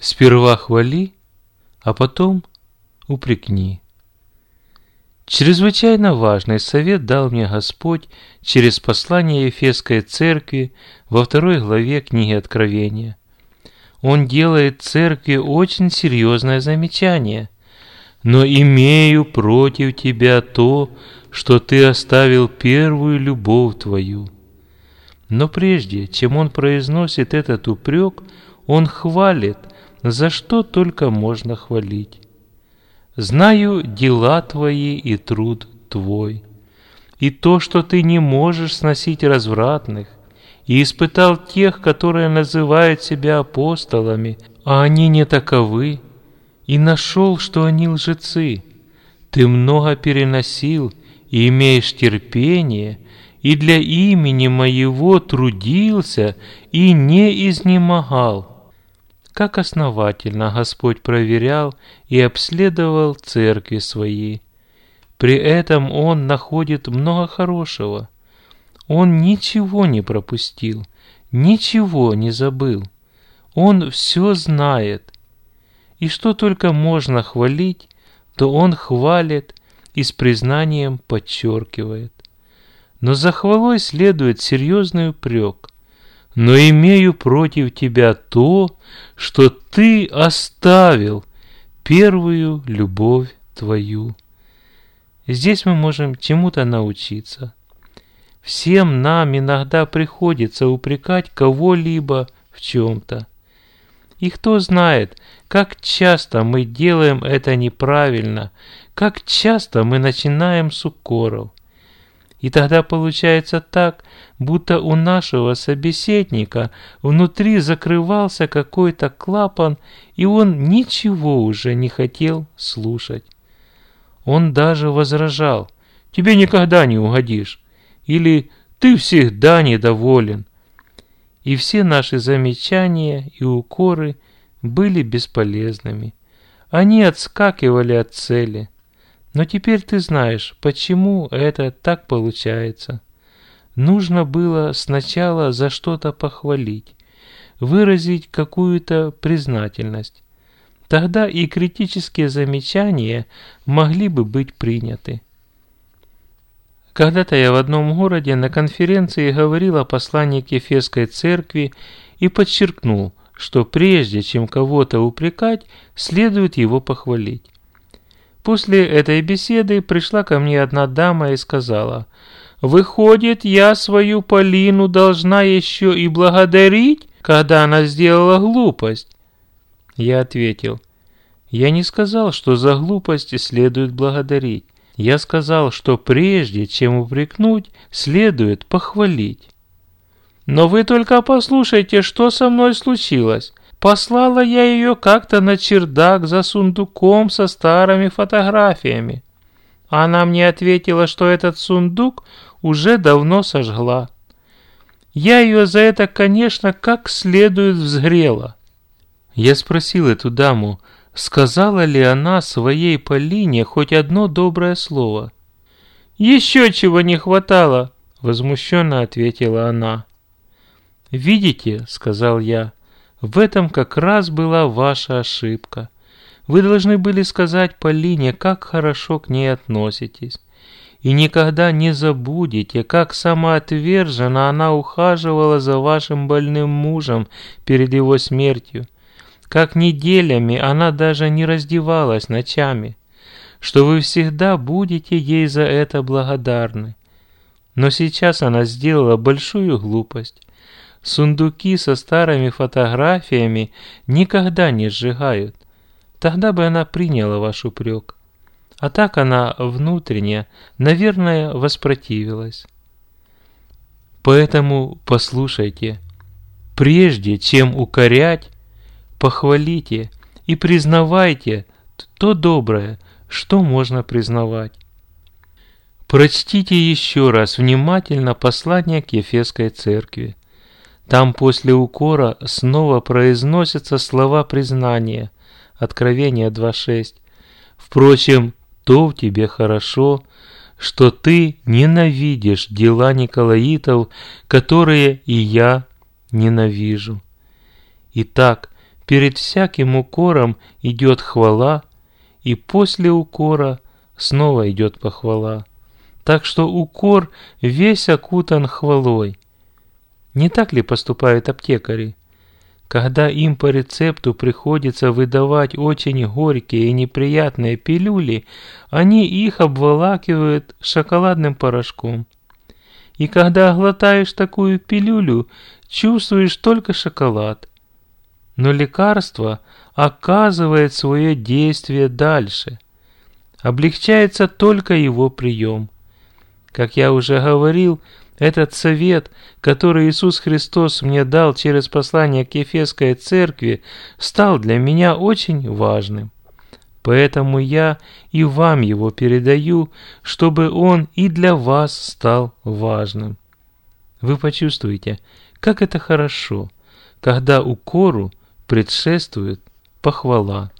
Сперва хвали, а потом упрекни. Чрезвычайно важный совет дал мне Господь через послание Ефесской церкви во 2 главе книги Откровения. Он делает церкви очень серьезное замечание. «Но имею против тебя то, что ты оставил первую любовь твою». Но прежде, чем он произносит этот упрек, он хвалит, за что только можно хвалить. «Знаю дела твои и труд твой, и то, что ты не можешь сносить развратных, и испытал тех, которые называют себя апостолами, а они не таковы, и нашел, что они лжецы. Ты много переносил и имеешь терпение, и для имени моего трудился и не изнемогал». Как основательно Господь проверял и обследовал церкви свои. При этом Он находит много хорошего. Он ничего не пропустил, ничего не забыл. Он все знает. И что только можно хвалить, то Он хвалит и с признанием подчеркивает. Но за хвалой следует серьезный упрек. «Но имею против тебя то, что ты оставил первую любовь твою». Здесь мы можем чему-то научиться. Всем нам иногда приходится упрекать кого-либо в чем-то. И кто знает, как часто мы делаем это неправильно, как часто мы начинаем с укоров. И тогда получается так, будто у нашего собеседника внутри закрывался какой-то клапан, и он ничего уже не хотел слушать. Он даже возражал: «Тебе никогда не угодишь», или «Ты всегда недоволен». И все наши замечания и укоры были бесполезными. Они отскакивали от цели. Но теперь ты знаешь, почему это так получается. Нужно было сначала за что-то похвалить, выразить какую-то признательность. Тогда и критические замечания могли бы быть приняты. Когда-то я в одном городе на конференции говорил о послании к Ефесской церкви и подчеркнул, что прежде чем кого-то упрекать, следует его похвалить. После этой беседы пришла ко мне одна дама и сказала: «Выходит, я свою Полину должна еще и благодарить, когда она сделала глупость?» Я ответил: «Я не сказал, что за глупость следует благодарить. Я сказал, что прежде чем упрекнуть, следует похвалить». «Но вы только послушайте, что со мной случилось. Послала я ее как-то на чердак за сундуком со старыми фотографиями. Она мне ответила, что этот сундук уже давно сожгла. Я ее за это, конечно, как следует взгрела». Я спросил эту даму, сказала ли она своей Полине хоть одно доброе слово. «Еще чего не хватало», — возмущенно ответила она. «Видите, — сказал я, — в этом как раз была ваша ошибка. Вы должны были сказать Полине, как хорошо к ней относитесь. И никогда не забудете, как самоотверженно она ухаживала за вашим больным мужем перед его смертью, как неделями она даже не раздевалась ночами, что вы всегда будете ей за это благодарны. Но сейчас она сделала большую глупость. Сундуки со старыми фотографиями никогда не сжигают. Тогда бы она приняла ваш упрек. А так она внутренне, наверное, воспротивилась. Поэтому послушайте, прежде чем укорять, похвалите и признавайте то доброе, что можно признавать. Прочтите еще раз внимательно послание к Ефесской церкви. Там после укора снова произносятся слова признания. Откровение 2:6. «Впрочем, то в тебе хорошо, что ты ненавидишь дела николаитов, которые и я ненавижу». Итак, перед всяким укором идет хвала, и после укора снова идет похвала. Так что укор весь окутан хвалой. Не так ли поступают аптекари? Когда им по рецепту приходится выдавать очень горькие и неприятные пилюли, они их обволакивают шоколадным порошком. И когда глотаешь такую пилюлю, чувствуешь только шоколад. Но лекарство оказывает свое действие дальше. Облегчается только его прием. Как я уже говорил, этот совет, который Иисус Христос мне дал через послание к Ефесской церкви, стал для меня очень важным. Поэтому я и вам его передаю, чтобы он и для вас стал важным. Вы почувствуете, как это хорошо, когда укору предшествует похвала.